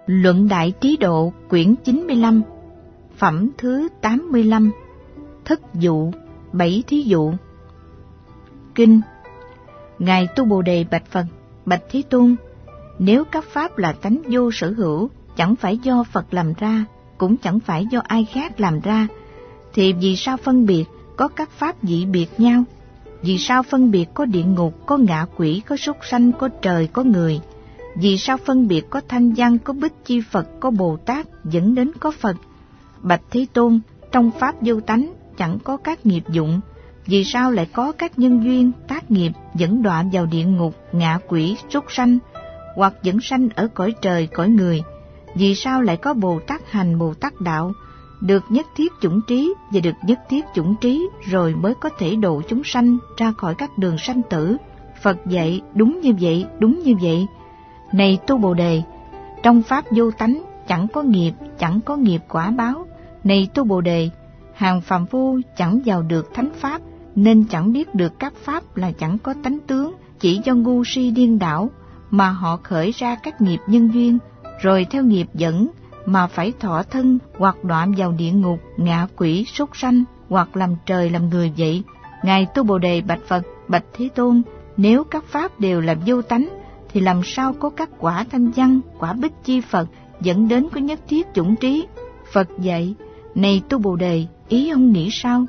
Luận Đại Trí Độ quyển 95, phẩm thứ 85, Thất Dụ, 7 thí dụ. Kinh. Ngài Tu Bồ Đề bạch Phật: Bạch Thế Tôn, nếu các pháp là tánh vô sở hữu, chẳng phải do Phật làm ra, cũng chẳng phải do ai khác làm ra, thì vì sao phân biệt có các pháp dị biệt nhau? Vì sao phân biệt có địa ngục, có ngạ quỷ, có súc sanh, có trời, có người? Vì sao phân biệt có Thanh Văn, có Bích Chi Phật, có Bồ Tát dẫn đến có Phật? Bạch Thế Tôn, trong pháp vô tánh chẳng có các nghiệp dụng, vì sao lại có các nhân duyên tác nghiệp dẫn đọa vào địa ngục, ngạ quỷ, súc sanh, hoặc dẫn sanh ở cõi trời, cõi người? Vì sao lại có Bồ Tát hành, Bồ Tát đạo, được nhất thiết chủng trí và được nhất thiết chủng trí rồi mới có thể độ chúng sanh ra khỏi các đường sanh tử? Phật dạy đúng như vậy, đúng như vậy. Này Tu Bồ Đề, trong pháp vô tánh chẳng có nghiệp quả báo. Này Tu Bồ Đề, hàng phàm phu chẳng vào được thánh pháp, nên chẳng biết được các pháp là chẳng có tánh tướng, chỉ do ngu si điên đảo mà họ khởi ra các nghiệp nhân duyên, rồi theo nghiệp dẫn mà phải thọ thân hoặc đọa vào địa ngục, ngạ quỷ, súc sanh, hoặc làm trời làm người vậy. Ngài Tu Bồ Đề bạch Phật: Bạch Thế Tôn, nếu các pháp đều là vô tánh, thì làm sao có các quả Thanh Văn, quả Bích Chi Phật dẫn đến có nhất thiết chủng trí? Phật dạy: Này Tu Bồ Đề, ý ông nghĩ sao?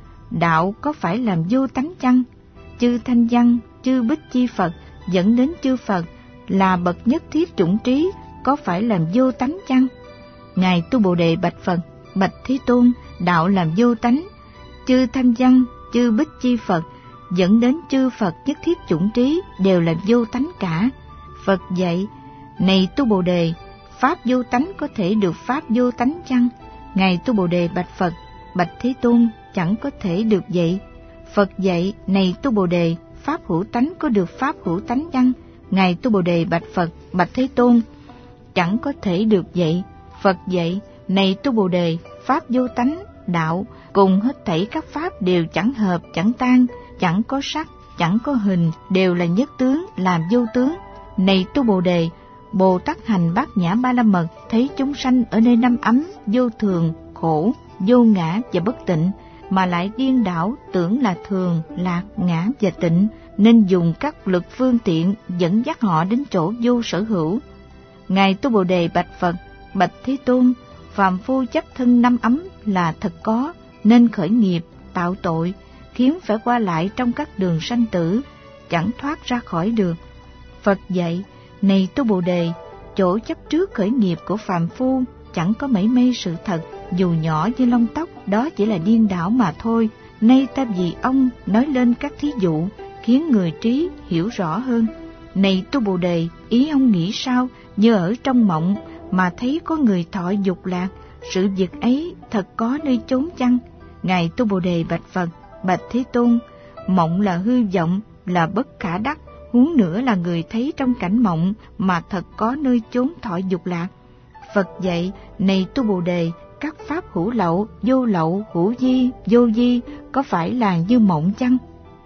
Đạo có phải làm vô tánh chăng? Chư Thanh Văn, chư Bích Chi Phật dẫn đến chư Phật là bậc nhất thiết chủng trí, có phải làm vô tánh chăng? Ngài Tu Bồ Đề bạch Phật: Bạch Thế Tôn, đạo làm vô tánh, chư Thanh Văn, chư Bích Chi Phật dẫn đến chư Phật nhất thiết chủng trí đều là vô tánh cả. Phật dạy: Này Tu Bồ Đề, pháp vô tánh có thể được pháp vô tánh chăng? Ngài Tu Bồ Đề bạch Phật: Bạch Thế Tôn, chẳng có thể được vậy. Phật dạy: Này Tu Bồ Đề, pháp hữu tánh có được pháp hữu tánh chăng? Ngài Tu Bồ Đề bạch Phật: Bạch Thế Tôn, chẳng có thể được vậy. Phật dạy: Này Tu Bồ Đề, pháp vô tánh, đạo cùng hết thảy các pháp đều chẳng hợp, chẳng tan, chẳng có sắc, chẳng có hình, đều là nhất tướng, làm vô tướng. Này Tu Bồ Đề, Bồ Tát hành Bát Nhã Ba La Mật thấy chúng sanh ở nơi năm ấm, vô thường, khổ, vô ngã và bất tịnh, mà lại điên đảo tưởng là thường, lạc, ngã và tịnh, nên dùng các lực phương tiện dẫn dắt họ đến chỗ vô sở hữu. Ngài Tu Bồ Đề bạch Phật: Bạch Thế Tôn, phàm phu chấp thân năm ấm là thật có, nên khởi nghiệp, tạo tội, khiến phải qua lại trong các đường sanh tử, chẳng thoát ra khỏi được. Phật dạy: Này Tu Bồ Đề, chỗ chấp trước khởi nghiệp của phàm phu chẳng có mảy may sự thật, dù nhỏ như lông tóc, đó chỉ là điên đảo mà thôi. Nay ta vì ông nói lên các thí dụ, khiến người trí hiểu rõ hơn. Này Tu Bồ Đề, ý ông nghĩ sao? Như ở trong mộng mà thấy có người thọ dục lạc, sự việc ấy thật có nơi chốn chăng? Ngài Tu Bồ Đề bạch Phật: Bạch Thế Tôn, mộng là hư vọng, là bất khả đắc, huống nữa là người thấy trong cảnh mộng mà thật có nơi chốn thọ dục lạc. Phật dạy: Này Tu Bồ Đề, các pháp hữu lậu, hữu di, vô di, có phải là như mộng chăng?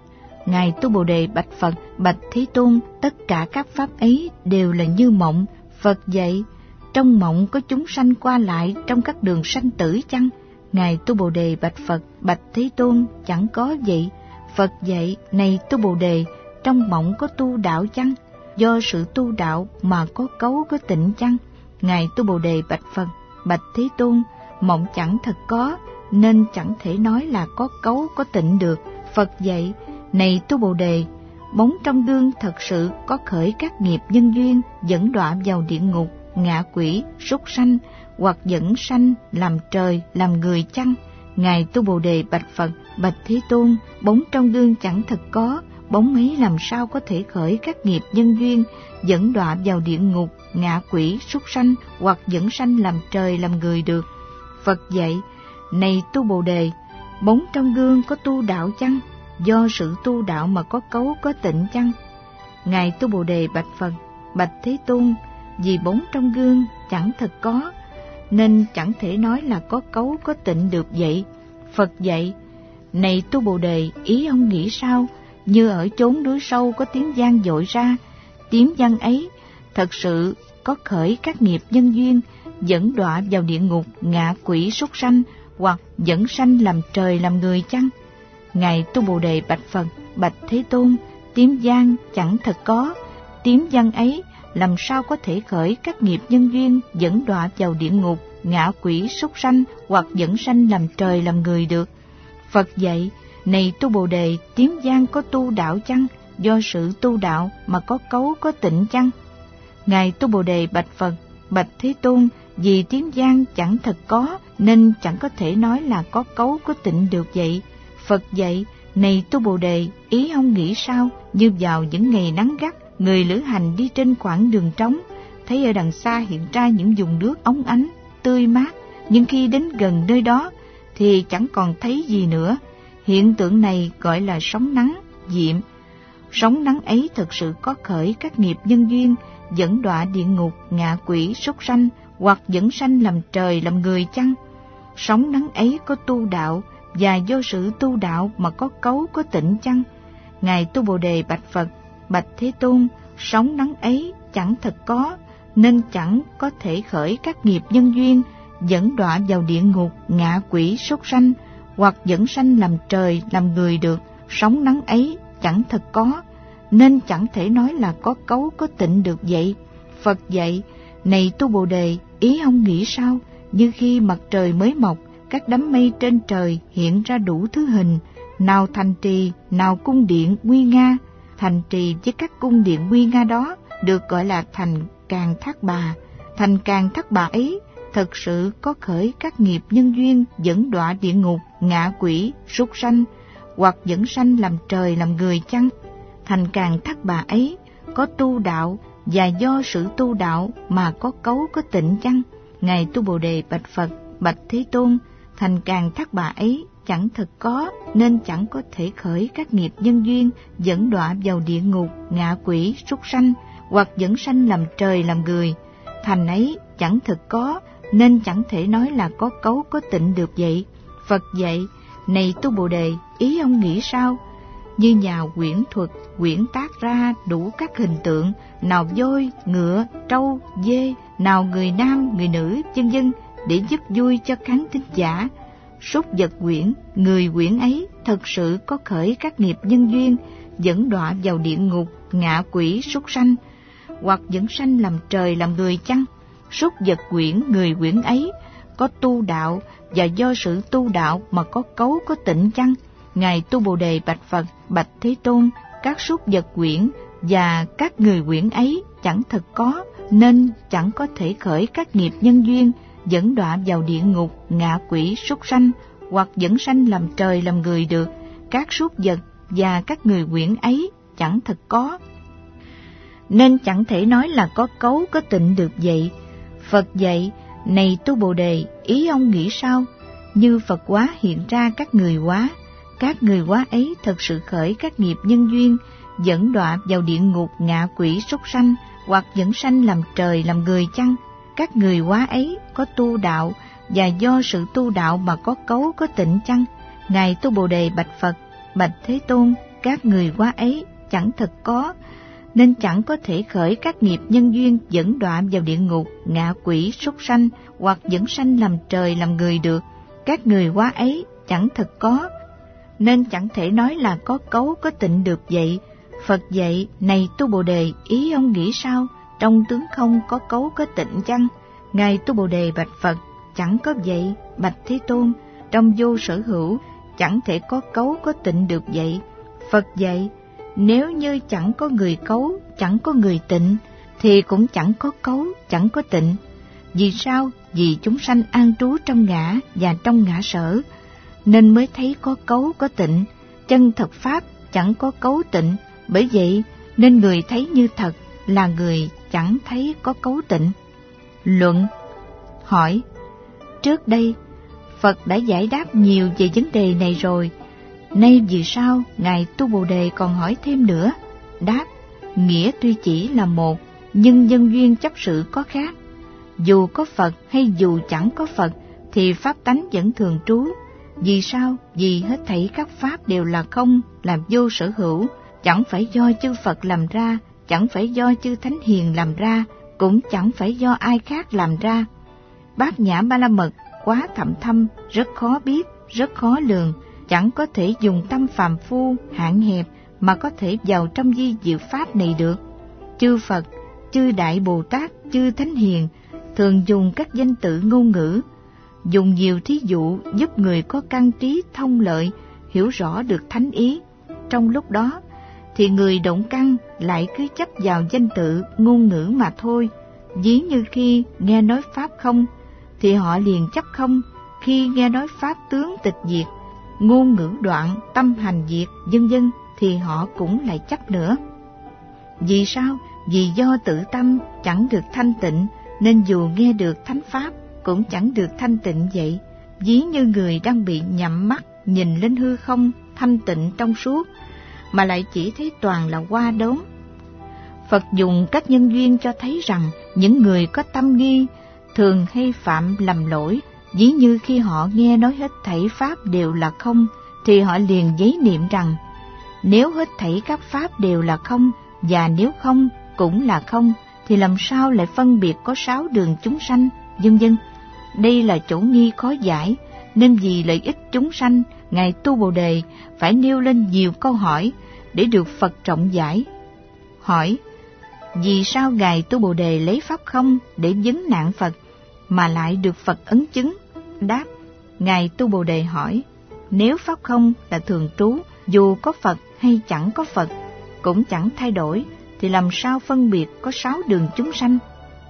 Ngài Tu Bồ Đề bạch Phật: Bạch Thế Tôn, tất cả các pháp ấy đều là như mộng. Phật dạy: Trong mộng có chúng sanh qua lại trong các đường sanh tử chăng? Ngài Tu Bồ Đề bạch Phật: Bạch Thế Tôn, chẳng có vậy. Phật dạy: Này Tu Bồ Đề, trong mộng có tu đạo chăng? Do sự tu đạo mà có cấu có tịnh chăng? Ngài Tu Bồ Đề bạch Phật: Bạch Thế Tôn, mộng chẳng thật có, nên chẳng thể nói là có cấu có tịnh được. Phật dạy: Này Tu Bồ Đề, bóng trong gương thật sự có khởi các nghiệp nhân duyên dẫn đọa vào địa ngục, ngạ quỷ, súc sanh, hoặc dẫn sanh làm trời làm người chăng? Ngài Tu Bồ Đề bạch Phật: Bạch Thế Tôn, bóng trong gương chẳng thật có, bóng ấy làm sao có thể khởi các nghiệp nhân duyên dẫn đọa vào địa ngục, ngạ quỷ, súc sanh, hoặc dẫn sanh làm trời làm người được? Phật dạy: Này Tu Bồ Đề, bóng trong gương có tu đạo chăng? Do sự tu đạo mà có cấu có tịnh chăng? Ngài Tu Bồ Đề bạch Phật: Bạch Thế Tôn, vì bóng trong gương chẳng thật có, nên chẳng thể nói là có cấu có tịnh được vậy. Phật dạy: Này Tu Bồ Đề, ý ông nghĩ sao? Như ở chốn núi sâu có tiếng vang dội ra, tiếng vang ấy thật sự có khởi các nghiệp nhân duyên dẫn đọa vào địa ngục, ngạ quỷ, súc sanh hoặc dẫn sanh làm trời làm người chăng? Ngài Tu Bồ Đề bạch Phật: bạch Thế Tôn, tiếng vang chẳng thật có, tiếng vang ấy làm sao có thể khởi các nghiệp nhân duyên dẫn đọa vào địa ngục, ngạ quỷ, súc sanh hoặc dẫn sanh làm trời làm người được? Phật dạy: này Tu Bồ Đề, tiếng vang có tu đạo chăng? Do sự tu đạo mà có cấu có tịnh chăng? Ngài Tu Bồ Đề bạch Phật: bạch Thế Tôn, vì tiếng vang chẳng thật có nên chẳng có thể nói là có cấu có tịnh được vậy. Phật dạy: này Tu Bồ Đề, ý ông nghĩ sao? Như vào những ngày nắng gắt, người lữ hành đi trên quãng đường trống, thấy ở đằng xa hiện ra những vùng nước óng ánh, tươi mát, nhưng khi đến gần nơi đó thì chẳng còn thấy gì nữa. Hiện tượng này gọi là sóng nắng diệm. Sóng nắng ấy thực sự có khởi các nghiệp nhân duyên dẫn đọa địa ngục, ngạ quỷ, súc sanh hoặc dẫn sanh làm trời làm người chăng? Sóng nắng ấy có tu đạo và do sự tu đạo mà có cấu có tịnh chăng? Ngài Tu Bồ Đề bạch Phật: bạch Thế Tôn, sóng nắng ấy chẳng thật có nên chẳng có thể khởi các nghiệp nhân duyên dẫn đọa vào địa ngục, ngạ quỷ, súc sanh hoặc dẫn sanh làm trời làm người được. Sóng nắng ấy chẳng thật có nên chẳng thể nói là có cấu có tịnh được vậy. Phật dạy: này Tu Bồ Đề, ý ông nghĩ sao? Như khi mặt trời mới mọc, các đám mây trên trời hiện ra đủ thứ hình, nào thành trì, nào cung điện nguy nga. Thành trì với các cung điện nguy nga đó được gọi là thành Càn Thác Bà. Thành Càn Thác Bà ấy thực sự có khởi các nghiệp nhân duyên dẫn đọa địa ngục, ngạ quỷ, súc sanh hoặc dẫn sanh làm trời làm người chăng? Thành Càn Thác Bà ấy có tu đạo và do sự tu đạo mà có cấu có tịnh chăng? Ngài Tu Bồ Đề bạch Phật: bạch Thế Tôn, thành Càn Thác Bà ấy chẳng thật có nên chẳng có thể khởi các nghiệp nhân duyên dẫn đọa vào địa ngục, ngạ quỷ, súc sanh hoặc dẫn sanh làm trời làm người. Thành ấy chẳng thật có nên chẳng thể nói là có cấu có tịnh được vậy. Phật dạy: này Tu Bồ Đề, ý ông nghĩ sao? Như nhà quyển thuật quyển tác ra đủ các hình tượng, nào voi, ngựa, trâu, dê, nào người nam, người nữ, vân vân, để giúp vui cho khán thính giả. Súc vật quyển, người quyển ấy thật sự có khởi các nghiệp nhân duyên dẫn đọa vào địa ngục, ngạ quỷ, súc sanh hoặc dẫn sanh làm trời làm người chăng? Súc vật quyển, người quyển ấy có tu đạo và do sự tu đạo mà có cấu có tịnh chăng? Ngài Tu Bồ Đề bạch Phật: bạch Thế Tôn, các súc vật quyển và các người quyển ấy chẳng thật có nên chẳng có thể khởi các nghiệp nhân duyên dẫn đọa vào địa ngục, ngạ quỷ, súc sanh hoặc dẫn sanh làm trời làm người được. Các súc vật và các người quyển ấy chẳng thật có nên chẳng thể nói là có cấu có tịnh được vậy. Phật dạy: này Tu Bồ Đề, ý ông nghĩ sao? Như Phật hóa hiện ra các người hóa, các người hóa ấy thật sự khởi các nghiệp nhân duyên dẫn đọa vào địa ngục, ngạ quỷ, súc sanh hoặc dẫn sanh làm trời làm người chăng? Các người hóa ấy có tu đạo và do sự tu đạo mà có cấu có tịnh chăng? Ngài Tu Bồ Đề bạch Phật: bạch Thế Tôn, các người hóa ấy chẳng thật có nên chẳng có thể khởi các nghiệp nhân duyên dẫn đọa vào địa ngục, ngạ quỷ, súc sanh hoặc dẫn sanh làm trời làm người được. Các người hóa ấy chẳng thật có nên chẳng thể nói là có cấu có tịnh được vậy. Phật dạy: này Tu Bồ Đề, ý ông nghĩ sao? Trong tướng không có cấu có tịnh chăng? Ngài Tu Bồ Đề bạch Phật: chẳng có vậy, bạch Thế Tôn. Trong vô sở hữu chẳng thể có cấu có tịnh được vậy. Phật dạy: nếu như chẳng có người cấu, chẳng có người tịnh, thì cũng chẳng có cấu, chẳng có tịnh. Vì sao? Vì chúng sanh an trú trong ngã và trong ngã sở, nên mới thấy có cấu có tịnh. Chân thật Pháp chẳng có cấu tịnh, bởi vậy nên người thấy như thật là người chẳng thấy có cấu tịnh. Luận. Hỏi: trước đây Phật đã giải đáp nhiều về vấn đề này rồi, nay vì sao Ngài Tu Bồ Đề còn hỏi thêm nữa? Đáp: nghĩa tuy chỉ là một, nhưng nhân duyên chấp sự có khác. Dù có Phật hay dù chẳng có Phật thì pháp tánh vẫn thường trú. Vì sao? Vì hết thảy các pháp đều là không, là vô sở hữu, chẳng phải do chư Phật làm ra, chẳng phải do chư Thánh Hiền làm ra, cũng chẳng phải do ai khác làm ra. Bát Nhã Ba La Mật quá thẳm thâm, rất khó biết, rất khó lường, chẳng có thể dùng tâm phàm phu hạn hẹp mà có thể vào trong vi diệu pháp này được. Chư Phật, chư Đại Bồ Tát, chư Thánh Hiền thường dùng các danh tự ngôn ngữ, dùng nhiều thí dụ giúp người có căn trí thông lợi hiểu rõ được thánh ý. Trong lúc đó thì người động căn lại cứ chấp vào danh tự ngôn ngữ mà thôi. Ví như khi nghe nói pháp không thì họ liền chấp không, khi nghe nói pháp tướng tịch diệt, ngôn ngữ đoạn, tâm hành diệt, vân vân thì họ cũng lại chấp nữa. Vì sao? Vì do tự tâm chẳng được thanh tịnh, nên dù nghe được thánh pháp cũng chẳng được thanh tịnh vậy. Ví như người đang bị nhắm mắt nhìn lên hư không thanh tịnh trong suốt, mà lại chỉ thấy toàn là hoa đốm. Phật dùng các nhân duyên cho thấy rằng những người có tâm nghi thường hay phạm lầm lỗi. Ví như khi họ nghe nói hết thảy pháp đều là không, thì họ liền giấy niệm rằng nếu hết thảy các pháp đều là không, và nếu không cũng là không, thì làm sao lại phân biệt có 6 đường chúng sanh, vân vân. Đây là chỗ nghi khó giải, nên vì lợi ích chúng sanh, Ngài Tu Bồ Đề phải nêu lên nhiều câu hỏi để được Phật trọng giải. Hỏi: vì sao Ngài Tu Bồ Đề lấy pháp không để vấn nạn Phật mà lại được Phật ấn chứng? Đáp: Ngài Tu Bồ Đề hỏi, nếu pháp không là thường trú, dù có Phật hay chẳng có Phật cũng chẳng thay đổi, thì làm sao phân biệt có 6 đường chúng sanh?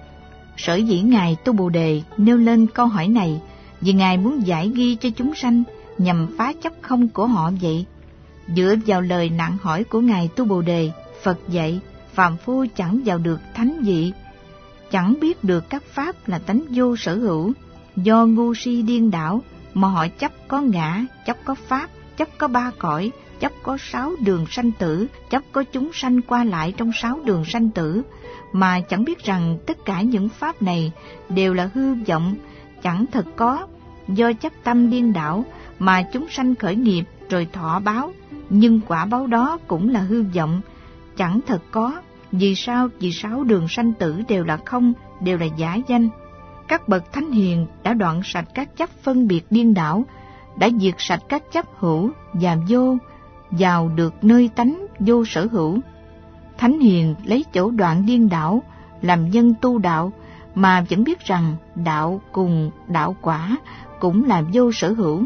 Sở dĩ Ngài Tu Bồ Đề nêu lên câu hỏi này, vì Ngài muốn giải ghi cho chúng sanh nhằm phá chấp không của họ vậy. Dựa vào lời nặng hỏi của Ngài Tu Bồ Đề, Phật dạy phàm phu chẳng vào được thánh vị, chẳng biết được các pháp là tánh vô sở hữu, do ngu si điên đảo mà họ chấp có ngã, chấp có pháp, chấp có 3 cõi, chấp có 6 đường sanh tử, chấp có chúng sanh qua lại trong 6 đường sanh tử, mà chẳng biết rằng tất cả những pháp này đều là hư vọng, chẳng thật có. Do chấp tâm điên đảo mà chúng sanh khởi nghiệp rồi thọ báo, nhưng quả báo đó cũng là hư vọng, chẳng thật có. Vì sao? Vì 6 đường sanh tử đều là không, đều là giả danh. Các bậc thánh hiền đã đoạn sạch các chấp phân biệt điên đảo, đã diệt sạch các chấp hữu và vô, vào được nơi tánh vô sở hữu. Thánh hiền lấy chỗ đoạn điên đảo làm nhân tu đạo, mà vẫn biết rằng đạo cùng đạo quả cũng là vô sở hữu.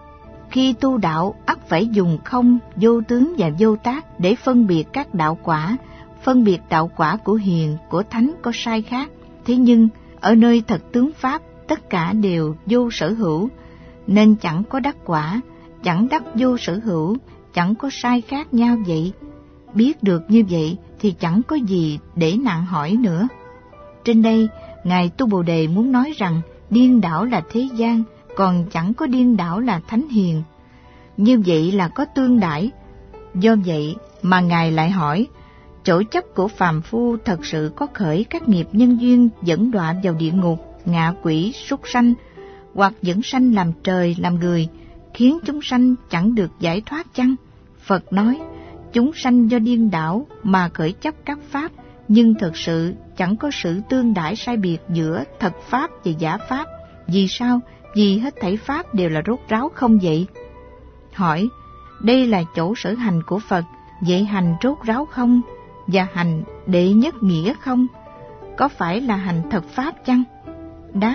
Khi tu đạo ắt phải dùng không, vô tướng và vô tác để phân biệt các đạo quả, phân biệt đạo quả của hiền, của thánh có sai khác. Thế nhưng ở nơi thật tướng pháp tất cả đều vô sở hữu, nên chẳng có đắc quả, chẳng đắc vô sở hữu, chẳng có sai khác nhau vậy. Biết được như vậy thì chẳng có gì để nặng hỏi nữa. Trên đây, Ngài Tu Bồ Đề muốn nói rằng điên đảo là thế gian, còn chẳng có điên đảo là thánh hiền. Như vậy là có tương đãi. Do vậy mà Ngài lại hỏi, chỗ chấp của phàm phu thật sự có khởi các nghiệp nhân duyên dẫn đọa vào địa ngục, ngạ quỷ, súc sanh, hoặc dẫn sanh làm trời, làm người, khiến chúng sanh chẳng được giải thoát chăng? Phật nói, chúng sanh do điên đảo mà khởi chấp các pháp, nhưng thực sự chẳng có sự tương đãi sai biệt giữa thật pháp và giả pháp. Vì sao? Vì hết thảy pháp đều là rốt ráo không vậy? Hỏi, đây là chỗ sở hành của Phật, vậy hành rốt ráo không và hành đệ nhất nghĩa không? Có phải là hành thật pháp chăng? Đáp,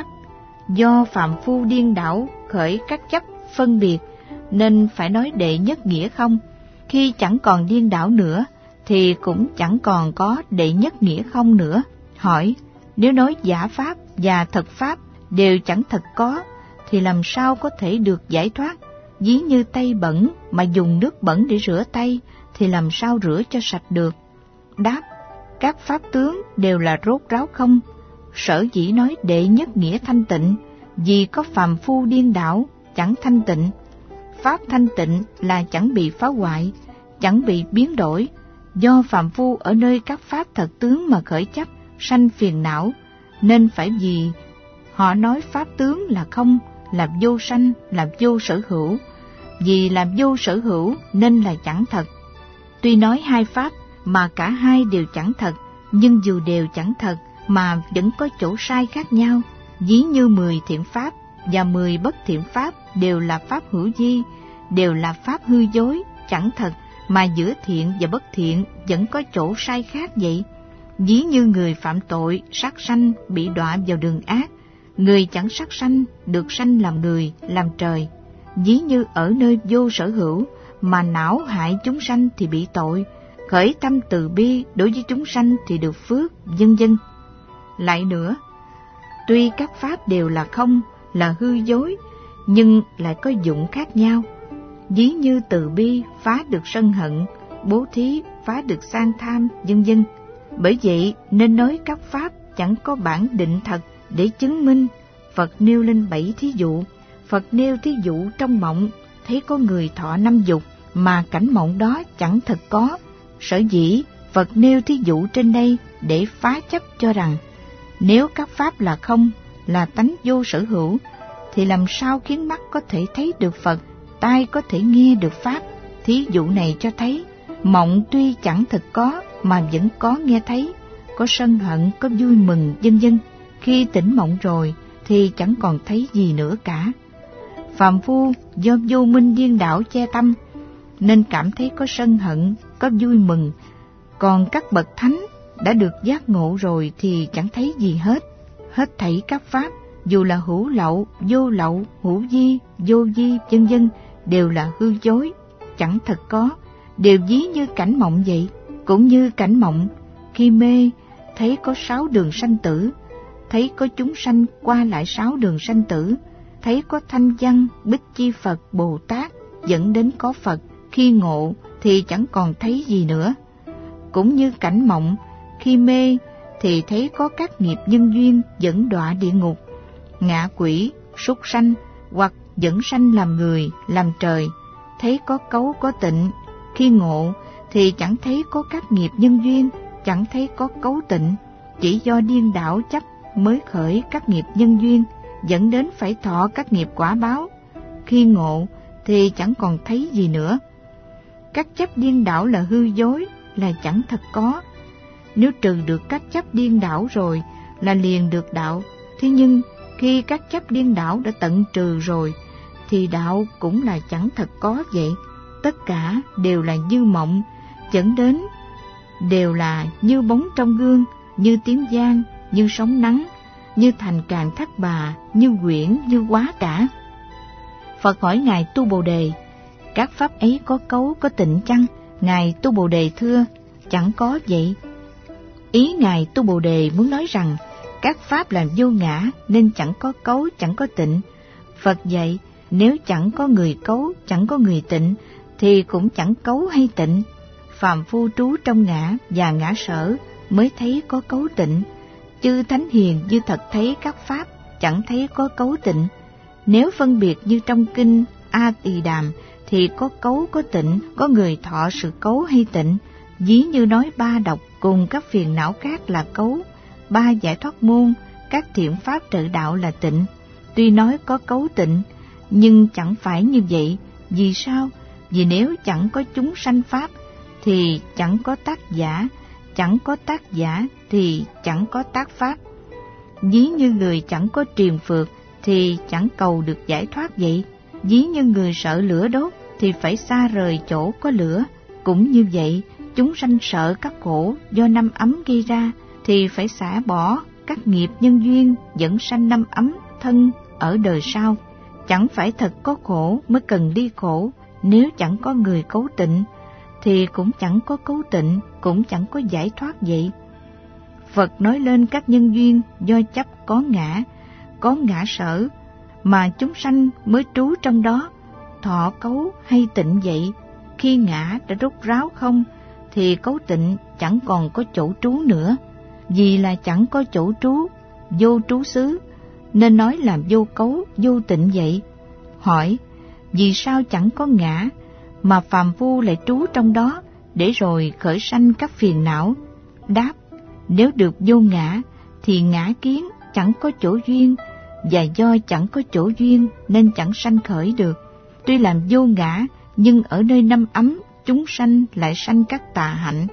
do phàm phu điên đảo khởi các chấp phân biệt nên phải nói đệ nhất nghĩa không. Khi chẳng còn điên đảo nữa thì cũng chẳng còn có đệ nhất nghĩa không nữa. Hỏi, nếu nói giả pháp và thật pháp đều chẳng thật có, thì làm sao có thể được giải thoát? Ví như tay bẩn mà dùng nước bẩn để rửa tay, thì làm sao rửa cho sạch được? Đáp, các pháp tướng đều là rốt ráo không. Sở dĩ nói đệ nhất nghĩa thanh tịnh, vì có phàm phu điên đảo chẳng thanh tịnh. Pháp thanh tịnh là chẳng bị phá hoại, chẳng bị biến đổi. Do phàm phu ở nơi các pháp thật tướng mà khởi chấp, sanh phiền não, nên phải vì họ nói pháp tướng là không, là vô sanh, là vô sở hữu. Vì là vô sở hữu nên là chẳng thật. Tuy nói hai pháp mà cả hai đều chẳng thật, nhưng dù đều chẳng thật mà vẫn có chỗ sai khác nhau. Ví như 10 thiện pháp và 10 bất thiện pháp đều là pháp hữu vi, đều là pháp hư dối, chẳng thật, mà giữa thiện và bất thiện vẫn có chỗ sai khác vậy. Ví như người phạm tội sát sanh bị đọa vào đường ác, người chẳng sát sanh được sanh làm người, làm trời. Ví như ở nơi vô sở hữu mà não hại chúng sanh thì bị tội, khởi tâm từ bi đối với chúng sanh thì được phước, vân vân. Lại nữa, tuy các pháp đều là không, là hư dối, nhưng lại có dụng khác nhau. Ví như từ bi phá được sân hận, bố thí phá được sang tham, vân vân. Bởi vậy nên nói các pháp chẳng có bản định thật để chứng minh. Phật nêu lên 7 thí dụ. Phật nêu thí dụ trong mộng, thấy có người thọ 5 dục mà cảnh mộng đó chẳng thật có. Sở dĩ Phật nêu thí dụ trên đây để phá chấp cho rằng nếu các pháp là không, là tánh vô sở hữu, thì làm sao khiến mắt có thể thấy được Phật, tai có thể nghe được pháp. Thí dụ này cho thấy mộng tuy chẳng thật có mà vẫn có nghe thấy, có sân hận, có vui mừng, vân vân. Khi tỉnh mộng rồi thì chẳng còn thấy gì nữa cả. Phàm phu do vô minh điên đảo che tâm nên cảm thấy có sân hận, có vui mừng. Còn các bậc thánh đã được giác ngộ rồi thì chẳng thấy gì hết. Hết thảy các pháp, dù là hữu lậu, hữu vi, vô vi, vân vân, đều là hư dối, chẳng thật có, đều ví như cảnh mộng vậy. Cũng như cảnh mộng, khi mê thấy có 6 đường sanh tử, thấy có chúng sanh qua lại 6 đường sanh tử, thấy có thanh văn, bích chi Phật, Bồ Tát dẫn đến có Phật. Khi ngộ thì chẳng còn thấy gì nữa. Cũng như cảnh mộng, khi mê thì thấy có các nghiệp nhân duyên dẫn đọa địa ngục, ngạ quỷ, súc sanh, hoặc dẫn sanh làm người, làm trời, thấy có cấu có tịnh. Khi ngộ thì chẳng thấy có các nghiệp nhân duyên, chẳng thấy có cấu tịnh, chỉ do điên đảo chấp mới khởi các nghiệp nhân duyên, dẫn đến phải thọ các nghiệp quả báo. Khi ngộ thì chẳng còn thấy gì nữa. Các chấp điên đảo là hư dối, là chẳng thật có. Nếu trừ được các chấp điên đảo rồi là liền được đạo. Thế nhưng khi các chấp điên đảo đã tận trừ rồi thì đạo cũng là chẳng thật có vậy. Tất cả đều là như mộng, dẫn đến đều là như bóng trong gương, như tiếng vang, như sóng nắng, như thành Càn Thác Bà, như quyển, như quá cả. Phật hỏi Ngài Tu Bồ Đề, các pháp ấy có cấu, có tịnh chăng? Ngài Tu Bồ Đề thưa, chẳng có vậy. Ý Ngài Tu Bồ Đề muốn nói rằng các pháp là vô ngã nên chẳng có cấu, chẳng có tịnh. Phật dạy, nếu chẳng có người cấu, chẳng có người tịnh thì cũng chẳng cấu hay tịnh. Phàm phu trú trong ngã và ngã sở mới thấy có cấu tịnh. Chư thánh hiền như thật thấy các pháp chẳng thấy có cấu tịnh. Nếu phân biệt như trong kinh A Tỳ Đàm thì có cấu có tịnh, có người thọ sự cấu hay tịnh. Ví như nói 3 độc cùng các phiền não khác là cấu, 3 giải thoát môn, các thiện pháp trợ đạo là tịnh. Tuy nói có cấu tịnh, nhưng chẳng phải như vậy. Vì sao? Vì nếu chẳng có chúng sanh pháp thì chẳng có tác giả, chẳng có tác giả thì chẳng có tác pháp. Ví như người chẳng có triền phược thì chẳng cầu được giải thoát vậy. Ví như người sợ lửa đốt thì phải xa rời chỗ có lửa. Cũng như vậy, chúng sanh sợ các khổ do năm ấm gây ra thì phải xả bỏ các nghiệp nhân duyên dẫn sanh năm ấm thân ở đời sau. Chẳng phải thật có khổ mới cần đi khổ. Nếu chẳng có người cấu tịnh thì cũng chẳng có cấu tịnh, cũng chẳng có giải thoát vậy. Phật nói lên các nhân duyên do chấp có ngã sở, mà chúng sanh mới trú trong đó, thọ cấu hay tịnh vậy. Khi ngã đã rút ráo không, thì cấu tịnh chẳng còn có chỗ trú nữa. Vì là chẳng có chỗ trú, vô trú xứ, nên nói là vô cấu, vô tịnh vậy. Hỏi, vì sao chẳng có ngã, mà phàm phu lại trú trong đó, để rồi khởi sanh các phiền não? Đáp, nếu được vô ngã, thì ngã kiến chẳng có chỗ duyên, và do chẳng có chỗ duyên nên chẳng sanh khởi được. Tuy làm vô ngã, nhưng ở nơi năm ấm, chúng sanh lại sanh các tà hạnh,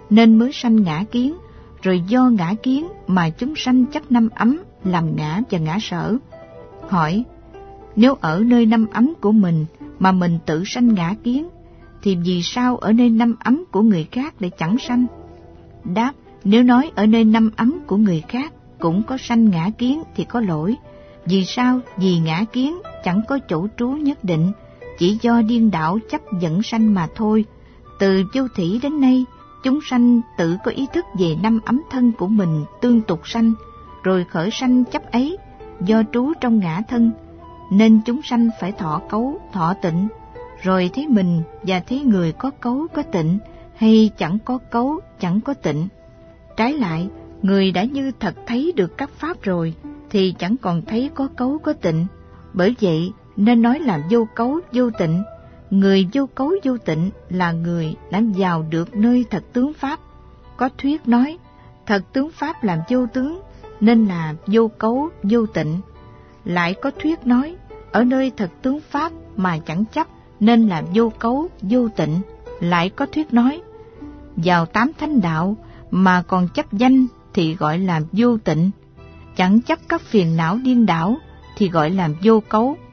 nên mới sanh ngã kiến, rồi do ngã kiến mà chúng sanh chấp năm ấm làm ngã và ngã sở. Hỏi, nếu ở nơi năm ấm của mình mà mình tự sanh ngã kiến, thì vì sao ở nơi năm ấm của người khác lại chẳng sanh? Đáp, nếu nói ở nơi năm ấm của người khác cũng có sanh ngã kiến thì có lỗi. Vì sao? Vì ngã kiến chẳng có chỗ trú nhất định, chỉ do điên đảo chấp dẫn sanh mà thôi. Từ vô thủy đến nay, chúng sanh tự có ý thức về năm ấm thân của mình tương tục sanh, rồi khởi sanh chấp ấy, do trú trong ngã thân, nên chúng sanh phải thọ cấu, thọ tịnh, rồi thấy mình và thấy người có cấu có tịnh, hay chẳng có cấu, chẳng có tịnh. Trái lại, người đã như thật thấy được các pháp rồi, thì chẳng còn thấy có cấu có tịnh. Bởi vậy, nên nói là vô cấu vô tịnh. Người vô cấu vô tịnh là người đã vào được nơi thật tướng pháp. Có thuyết nói, thật tướng pháp làm vô tướng, nên là vô cấu vô tịnh. Lại có thuyết nói, ở nơi thật tướng pháp mà chẳng chấp, nên là vô cấu vô tịnh. Lại có thuyết nói, vào tám thánh đạo mà còn chấp danh thì gọi là vô tịnh, chẳng chấp các phiền não điên đảo thì gọi là vô cấu.